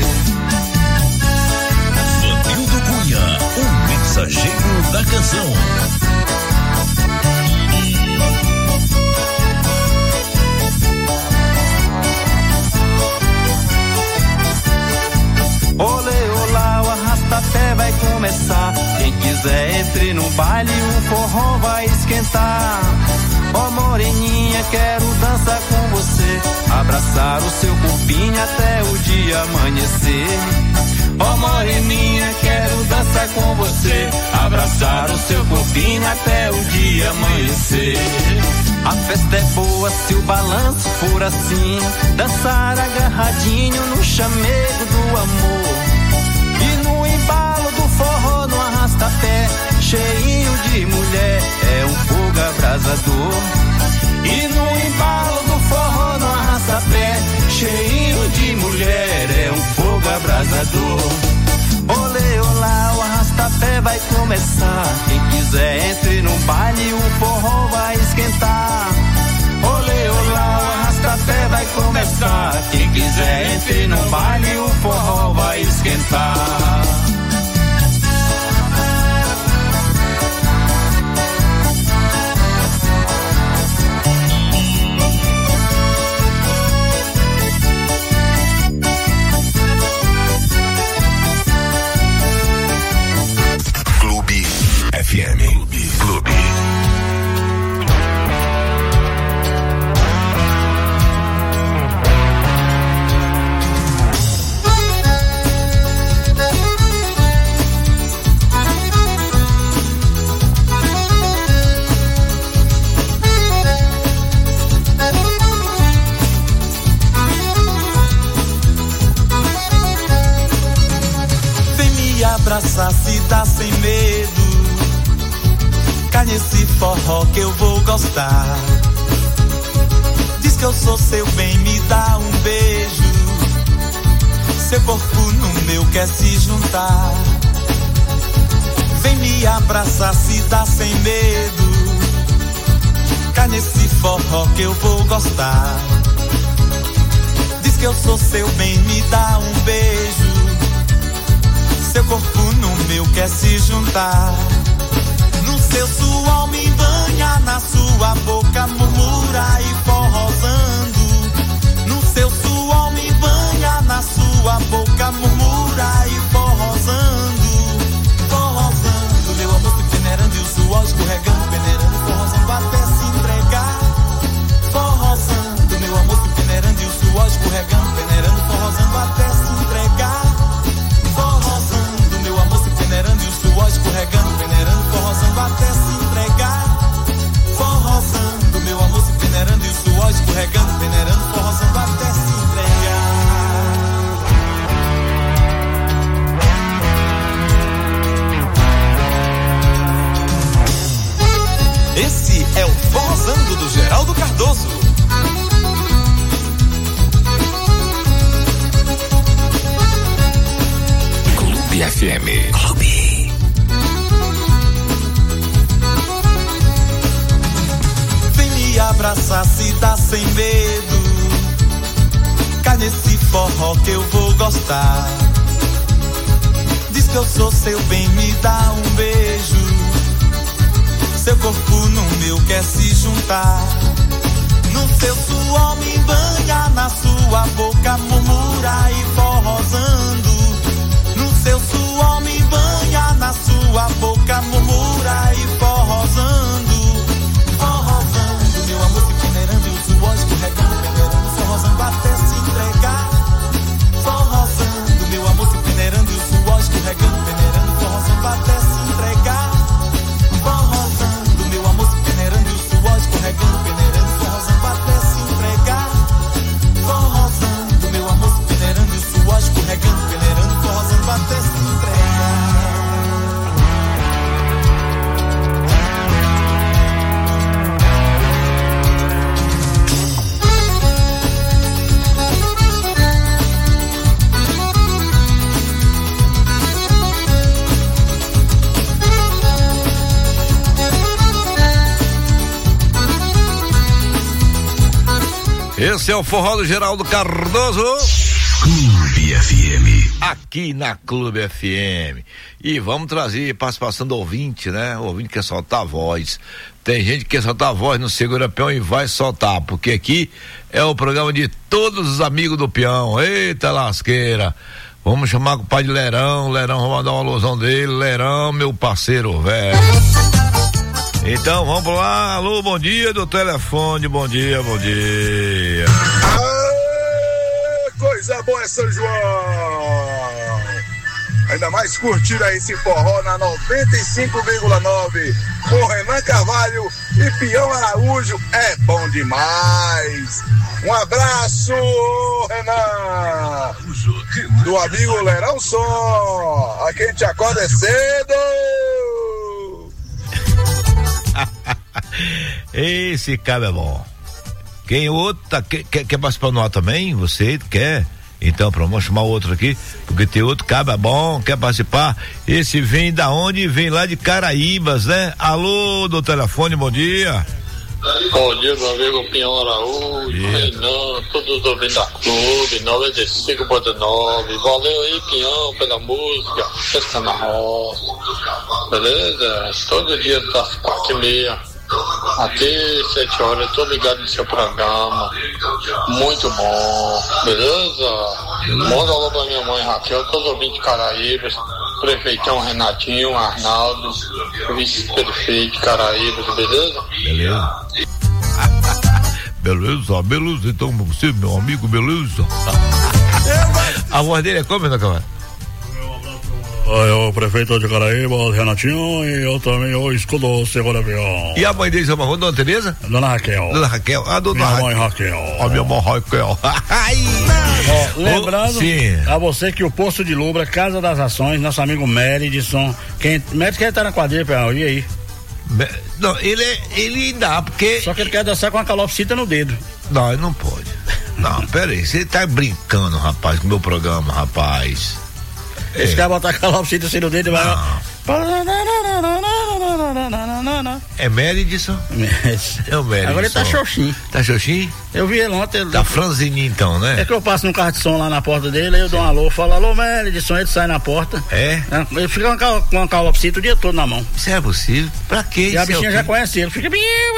Vanildo Cunha, o mensageiro da canção. Olê, olá, o arrasta-pé vai começar. Quem quiser entre no baile, o forró vai esquentar. Ó moreninha, quero dançar com você, abraçar o seu corpinho até o dia amanhecer. Ó moreninha, quero dançar com você, abraçar o seu corpinho até o dia amanhecer. A festa é boa se o balanço for assim, dançar agarradinho no chamego do amor. E no embalo do forró, no arrasta-pé, cheinho de mulher, é um fogo abrasador. E no embalo do forró, no arrasta-pé, cheinho de mulher, é um fogo abrasador. Olê, olá, o arrasta-pé vai começar. Quem quiser entre no baile, o forró vai esquentar. Olê, olá, o arrasta-pé vai começar. Quem quiser entre no baile, o forró vai esquentar. FM Clube. Vem me abraçar, se dá sem medo. Cai nesse forró que eu vou gostar. Diz que eu sou seu bem, me dá um beijo. Seu corpo no meu quer se juntar. Vem me abraçar, se dá sem medo. Cai nesse forró que eu vou gostar. Diz que eu sou seu bem, me dá um beijo. Seu corpo no meu quer se juntar. Seu suor me banha, na sua boca murmura e forrosando. No seu suor me banha, na sua boca murmura e forrosando. Forrosando, meu amor se peneirando e o suor escorregando, peneirando, forrosando até se entregar. Forrosando, meu amor se peneirando e o suor escorregando, peneirando, forrosando até se entregar. Forrosando, meu amor se peneirando e o suor escorregando, peneirando, forrosando até se entregar. Forrosando, meu amor se peneirando e o suor escorregando, peneirando, forrosando até se entregar. Esse é o Forrosando do Geraldo Cardoso. Clube FM. Clube. Me abraçar, se dá sem medo. Cai nesse forró que eu vou gostar. Diz que eu sou seu bem, me dá um beijo. Seu corpo no meu quer se juntar. No seu suor me banha, na sua boca murmura e forrosando. No seu suor me banha, na sua boca murmura e forrosando. Forrosando, meu amor se peneirando e o suor escorregando, peneirando, forrosando até se entregar. Forrosando, meu amor se peneirando e o suor escorregando, peneirando, forrosando até se entregar. Forrosando, meu amor se Esse é o Forró do Geraldo Cardoso. Clube FM. Aqui na Clube FM. E vamos trazer participação do ouvinte, né? O ouvinte quer soltar a voz. Tem gente que quer soltar a voz no Segura Peão e vai soltar, porque aqui é o programa de todos os amigos do peão. Eita lasqueira. Vamos chamar com o pai de Lerão. Lerão, vamos mandar uma alusão dele. Lerão, meu parceiro, velho. Então, vamos lá. Alô, bom dia do telefone. Bom dia, bom dia. Coisa boa é São João. Ainda mais curtir aí esse forró na 95,9 com Renan Carvalho e Pião Araújo. É bom demais. Um abraço, Renan. Do amigo Lerão Som. Aqui a gente acorda é cedo. Esse cara é bom. Quem outro quer participar no ar também? Você quer? Então, pronto, vamos chamar outro aqui, porque tem outro cabra bom, quer participar. Esse vem da onde? Vem lá de Caraíbas, né? Alô, do telefone, bom dia. Bom dia, meu amigo Pinhão Araújo, Renan, todos os ouvintes da Clube, 95.9. Valeu aí, Pinhão, pela música, Festa na Roça, beleza? Todo dia das 4h30 até 7 horas, tô ligado no seu programa, muito bom, beleza? Manda alô pra minha mãe Raquel, todos os ouvintes de Caraíbas, prefeitão Renatinho, Arnaldo, vice-prefeito de Caraíbas, beleza? Beleza, então você, meu amigo, beleza? A voz dele é como, Renan? Eu, o prefeito de Caraíba, Renatinho, e eu também, eu escudo o Segura Peão. E a mãe dele chama Dona Tereza? Dona Raquel. Dona Raquel, a dona minha mãe Raquel. A minha mãe Raquel. Lembrando a você que o Posto de Lubra, Casa das Ações, nosso amigo Meridson, Meridson tá na quadrilha, Peão, e aí? Não, ele dá, porque... Só que ele quer dançar com a calopsita no dedo. Não, ele não pode. Não, pera aí, você tá brincando, rapaz, com o meu programa, rapaz. Esse cara botar a calopsita assim no dedo e vai... É Meridson? É o Meridson. Agora ele tá xoxinho. Tá xoxinho? Eu vi ele ontem. Tá franzininho então, né? É que eu passo num carro de som lá na porta dele, aí eu dou um alô, falo, alô Meridson, ele sai na porta. É? Ele fica com uma calopsita o dia todo na mão. Isso é possível? Pra quê? E a bichinha já conhece ele, fica...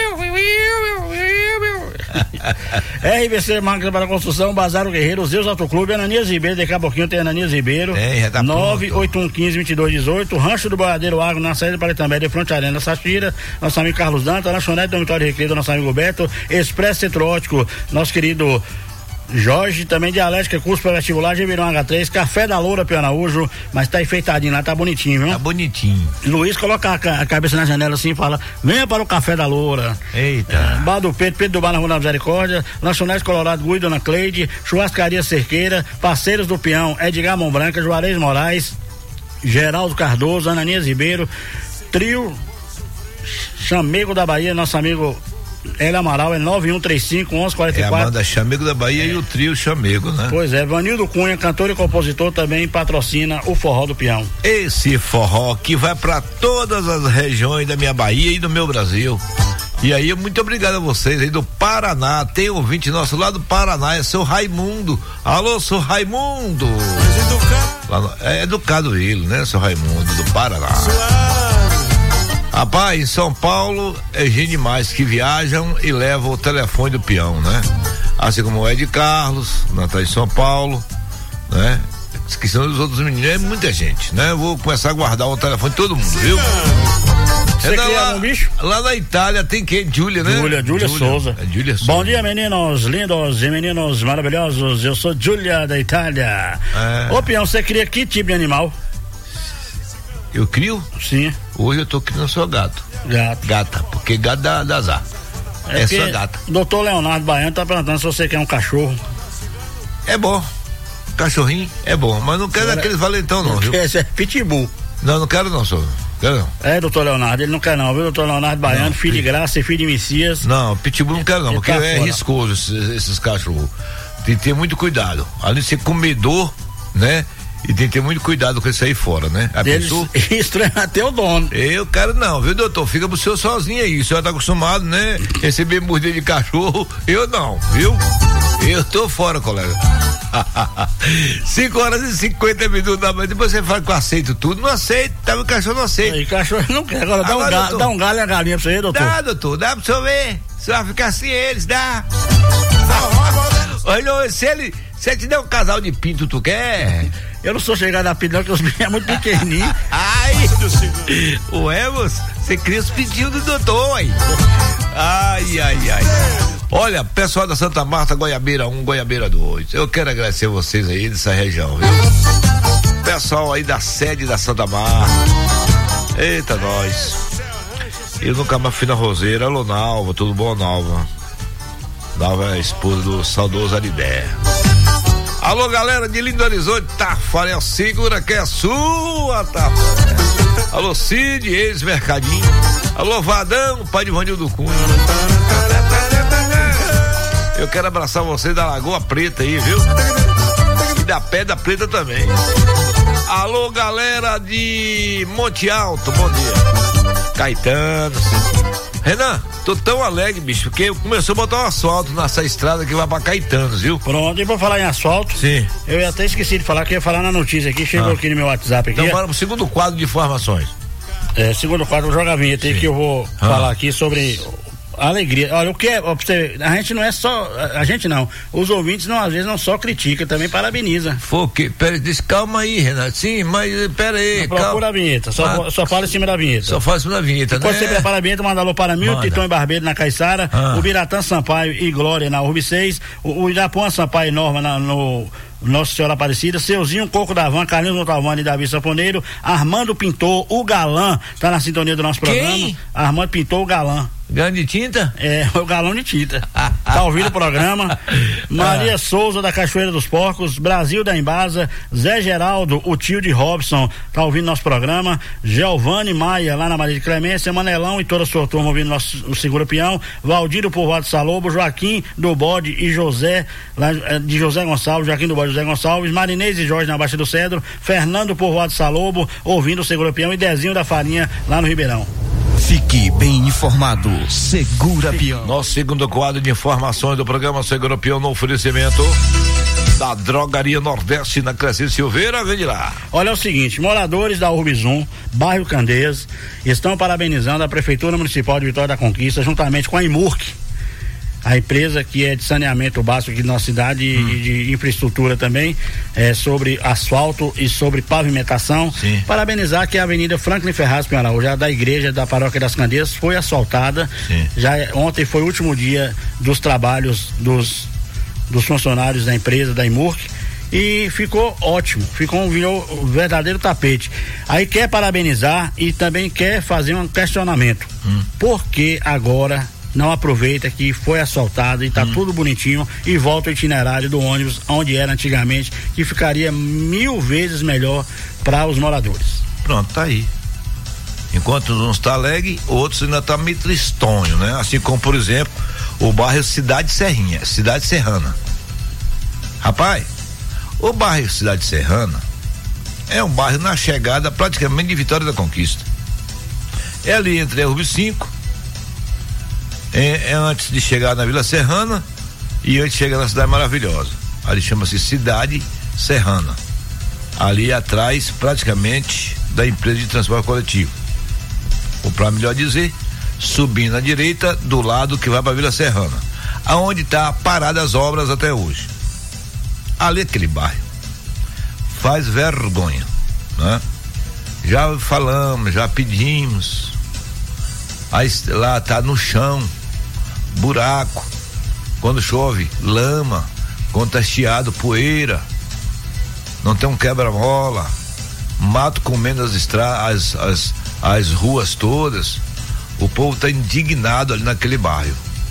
RBC Máquina para Construção, Bazar o Guerreiro, Zeus Autoclube, Ananias Ribeiro, daqui a pouquinho tem Ananias Ribeiro. Já tá 98115-2218, Rancho do Boiadeiro Agro, na saída para também de Fronte Arena Safira, nosso amigo Carlos Dantas, Lanchonete Dormitório Recreio, nosso amigo Beto, Expresso Centro Ótico, nosso querido Jorge, também Dialética, curso para vestibular, Gevirão H3, Café da Loura, Pianaújo, mas tá enfeitadinho lá, tá bonitinho, viu? Tá bonitinho. Luiz coloca a cabeça na janela assim e fala, venha para o Café da Loura. Eita. Bar do Pedro do Bar na Rua da Misericórdia, Lanchonete Colorado, Gui, Dona Cleide, Churrascaria Cerqueira, Parceiros do Peão, Edgar Mão Branca, Juarez Moraes, Geraldo Cardoso, Ananias Ribeiro, Trio Chamego da Bahia, nosso amigo Hélio Amaral, é 9135-1144. É a banda Chamego da Bahia e o trio Chamego, né? Pois é, Vanildo Cunha, cantor e compositor, também patrocina o Forró do Peão. Esse forró que vai pra todas as regiões da minha Bahia e do meu Brasil. E aí, muito obrigado a vocês aí do Paraná. Tem ouvinte nosso lá do Paraná, é seu Raimundo. Alô, seu Raimundo. É educado ele, né, seu Raimundo, do Paraná. Rapaz, em São Paulo é gente demais que viajam e levam o telefone do peão, né? Assim como o Ed Carlos, tá em São Paulo, né? Esquecendo dos outros meninos, é muita gente, né? Vou começar a guardar o telefone de todo mundo, viu? Você cria um bicho? Lá na Itália tem quem? Júlia, né? Júlia Souza. É Júlia Souza. Bom dia, meninos lindos e meninos maravilhosos. Eu sou Júlia da Itália. Ô, peão, você cria que tipo de animal? Eu crio? Sim. Hoje eu tô criando só gato. Gata, porque gato dá azar. É só gata. Doutor Leonardo Baiano tá perguntando se você quer um cachorro. É bom. Cachorrinho é bom, mas não quero aqueles valentão não, viu? Esse é pitbull. Não quero não, senhor. Quero não. É, doutor Leonardo, ele não quer não, viu? Doutor Leonardo Baiano, filho de Graça e filho de Messias. Não, pitbull não quero não, porque é riscoso esses cachorros. Tem que ter muito cuidado. Além de ser comedor, né? E tem que ter muito cuidado com isso aí fora, né? A pessoa estranha até o dono. Eu quero não, viu, doutor? Fica pro senhor sozinho aí. O senhor tá acostumado, né? Receber mordida de cachorro. Eu não, viu? Eu tô fora, colega. 5h50, mas depois você fala que eu aceito tudo. Não aceito, tá? O cachorro não aceita. E cachorro não quer. Agora dá um galho e a galinha pra você, doutor. Dá, doutor, dá pro senhor ver. Você vai ficar sem eles, dá. Olha, se ele te der um casal de pinto, tu quer? Eu não sou chegado a pinto, não, porque os pintos é muito pequenininho. Ai, ué, você cria os pintinhos do doutor, aí. Ai. Olha, pessoal da Santa Marta, Goiabeira 1, Goiabeira 2, eu quero agradecer vocês aí dessa região, viu? Pessoal aí da sede da Santa Marta. Eita, nós. Eu nunca mais fui na Roseira. Alô, Nalva, tudo bom, Nalva? Nalva é a esposa do saudoso Aribé. Alô, galera de Lindo Horizonte, Tafarel, segura que é sua, Tafarel. Alô, Cid, ex-mercadinho. Alô, Vadão, pai de Vanildo Cunha. Eu quero abraçar vocês da Lagoa Preta aí, viu? E da Pedra Preta também. Alô, galera de Monte Alto, bom dia. Caetano. Renan, tô tão alegre, bicho, porque começou a botar um asfalto nessa estrada que vai pra Caetanos, viu? Pronto, e pra falar em asfalto, sim. Eu até esqueci de falar que ia falar na notícia aqui, chegou aqui no meu WhatsApp aqui. Então bora pro segundo quadro de informações. Segundo quadro, joga a vinheta aí que eu vou falar aqui sobre alegria. Olha, o que é, a gente não é só, a gente não, os ouvintes não, às vezes não só critica, também parabeniza. Pera, calma aí, Renato, sim, mas pera aí. Procura a vinheta, só fala em cima da vinheta. Só fala em cima da vinheta, né? Quando você prepara a vinheta, manda alô para Milton Titão e Barbeiro na Caiçara, o Biratã Sampaio e Glória na Urb 6, o Irapuã Sampaio e Norma no Nossa Senhora Aparecida, Seuzinho Coco da Van, Carlinhos Montalvani e Davi Saponeiro, Armando Pintor, o Galã, tá na sintonia do nosso programa. Quem? Armando Pintor, o Galã. Galão de tinta? É, o galão de tinta. Tá ouvindo o programa? Maria Souza da Cachoeira dos Porcos, Brasil da Embasa, Zé Geraldo, o tio de Robson, tá ouvindo nosso programa. Giovanni Maia, lá na Maria de Clemência, Manelão e toda a sua turma ouvindo o Segura Peão, Valdir Povoado Salobo, Joaquim do Bode e José, lá, de José Gonçalves, Joaquim do Bode, José Gonçalves, Marinês e Jorge na Baixa do Cedro, Fernando Povoado Salobo, ouvindo o Segura Peão e Dezinho da Farinha, lá no Ribeirão. Fique bem informado. Segura Peão. Nosso segundo quadro de informações do programa Segura Peão no oferecimento da Drogaria Nordeste na Crescente Silveira. Vem de lá. Olha, é o seguinte, moradores da Urbizum, bairro Candeias, estão parabenizando a Prefeitura Municipal de Vitória da Conquista, juntamente com a Imurc, a empresa que é de saneamento básico aqui na nossa cidade e de infraestrutura também, sobre asfalto e sobre pavimentação. Sim. Parabenizar que a Avenida Franklin Ferraz Pinhal, já da igreja da Paróquia das Candeias, foi asfaltada. Ontem foi o último dia dos trabalhos dos funcionários da empresa, da Imurc, e ficou ótimo, virou um verdadeiro tapete. Aí quer parabenizar e também quer fazer um questionamento. Por que agora não aproveita que foi asfaltado e tá tudo bonitinho e volta o itinerário do ônibus onde era antigamente, que ficaria 1000 vezes melhor para os moradores? Pronto, tá aí. Enquanto uns tá alegre, outros ainda tá meio tristonho, né? Assim como, por exemplo, o bairro Cidade Serrana. Rapaz, o bairro Cidade Serrana é um bairro na chegada praticamente de Vitória da Conquista. É ali entre a Urb 5, é antes de chegar na Vila Serrana e antes de chegar na Cidade Maravilhosa. Ali chama-se Cidade Serrana. Ali atrás, praticamente, da empresa de transporte coletivo. Ou para melhor dizer, subindo à direita do lado que vai para Vila Serrana, aonde está parada as obras até hoje. Ali aquele bairro faz vergonha, né? Já falamos, já pedimos. Aí lá tá no chão, buraco, quando chove, lama, quando tá estiado, poeira, não tem um quebra-mola, mato comendo as ruas todas. O povo tá indignado ali naquele bairro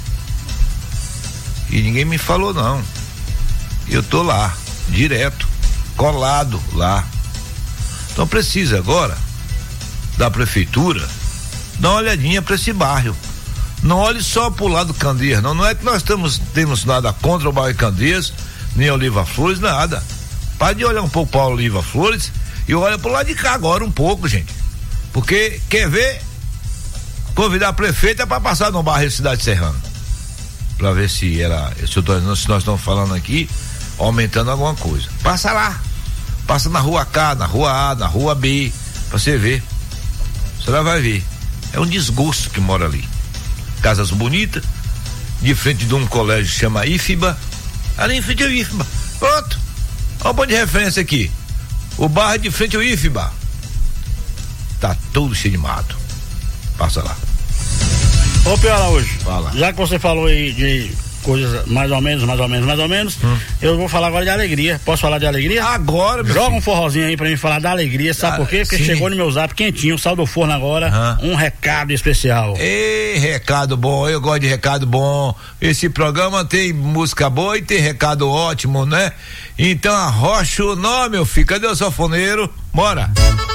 e ninguém me falou não. Eu tô lá, direto, colado lá. Então precisa agora da prefeitura dar uma olhadinha para esse bairro. Não olhe só pro lado Candeias, não é que nós temos nada contra o bairro Candeias, nem Oliva Flores, nada. Para de olhar um pouco para Oliva Flores e olha pro lado de cá agora um pouco, gente. Porque quer ver, convidar a prefeita para passar no bairro da Cidade Serrana. Para ver se nós estamos falando aqui, aumentando alguma coisa. Passa lá. Passa na rua K, na rua A, na rua B, para você ver. Você lá vai ver. É um desgosto que mora ali. Casas bonitas, de frente de um colégio que chama IFBA. Ali em frente ao IFBA. Pronto. Olha o ponto de referência aqui. O bairro de frente ao IFBA. Tá todo cheio de mato. Passa lá. Ô, Pio Araújo, fala. Já que você falou aí de coisas mais ou menos, eu vou falar agora de alegria. Posso falar de alegria? Agora, meu Joga filho. Um forrozinho aí pra mim falar da alegria, sabe por quê? Porque sim. chegou no meu zap quentinho, sal do forno agora, um recado especial. Ei, recado bom, eu gosto de recado bom. Esse programa tem música boa e tem recado ótimo, né? Então arrocha o nome, meu filho. Cadê o sanfoneiro? Bora.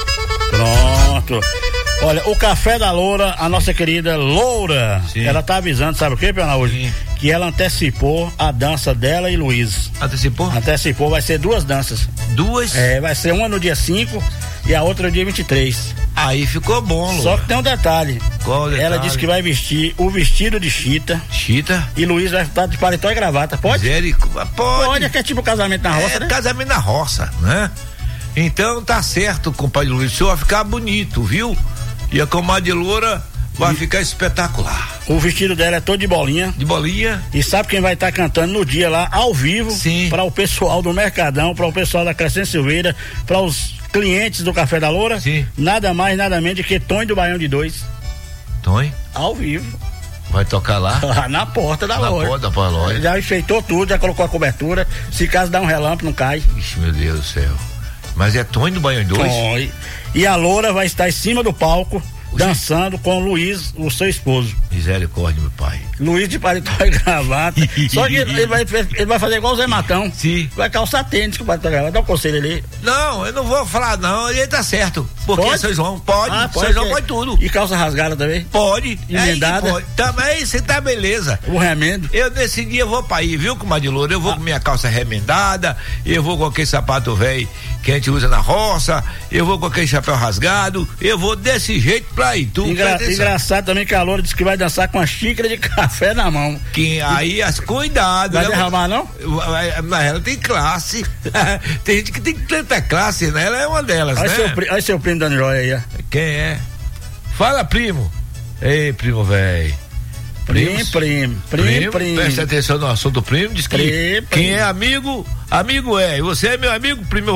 Pronto. Olha, o Café da Loura, a nossa querida Loura, ela tá avisando, sabe o que, Pio Araújo? Que ela antecipou a dança dela e Luiz. Antecipou? Antecipou, vai ser 2 danças. 2? Vai ser uma no dia 5 e a outra no dia 23. Aí ficou bom, Loura. Só que tem um detalhe. Qual o detalhe? Ela disse que vai vestir o vestido de Chita. Chita? E Luiz vai estar de paletó e gravata, pode? Pode, é que é tipo casamento na roça, né? Casamento na roça, né? Então tá certo, compadre Luiz, o senhor vai ficar bonito, viu? E a comadre Loura vai ficar espetacular. O vestido dela é todo de bolinha. De bolinha. E sabe quem vai estar cantando no dia lá, ao vivo? Sim. Para o pessoal do Mercadão, para o pessoal da Crescente Silveira, para os clientes do Café da Loura? Sim. Nada mais, nada menos que Tonho do Baião de 2. Tonho? Ao vivo. Vai tocar lá? Na porta da loja. Na porta da loja. Já enfeitou tudo, já colocou a cobertura. Se caso dá um relâmpago, não cai. Ixi, meu Deus do céu. Mas é Tonho do Baião de 2? Tonho. E a Loura vai estar em cima do palco, dançando com o Luiz, o seu esposo. Misericórdia, meu pai. Luiz de paletó e gravata. Só que ele vai fazer igual o Zé Matão. Sim. Vai calçar tênis com paletó e gravata. Dá um conselho ali. Não, eu não vou falar não, ele tá certo. Porque pode? Seu João pode. Pode, Seu João pode tudo. E calça rasgada também? Pode. Emendada? Pode. Também, você tá beleza. O remendo? Eu nesse dia vou pra ir, viu, comadre Loura? Eu vou com minha calça remendada, eu vou com aquele sapato velho que a gente usa na roça, eu vou com aquele chapéu rasgado, eu vou desse jeito pra ir. Tu engraçado também que a Loura disse que vai dançar com a xícara de café na mão. Que aí, cuidado. Vai derramar, não? Mas ela tem classe. Tem gente que tem tanta classe, né? Ela é uma delas, né? Olha seu primo dando joia aí, ó. Quem é? Fala, primo. Ei, primo, velho. Primo. Presta atenção no assunto, primo. Diz que quem é amigo é. E você é meu amigo, primo.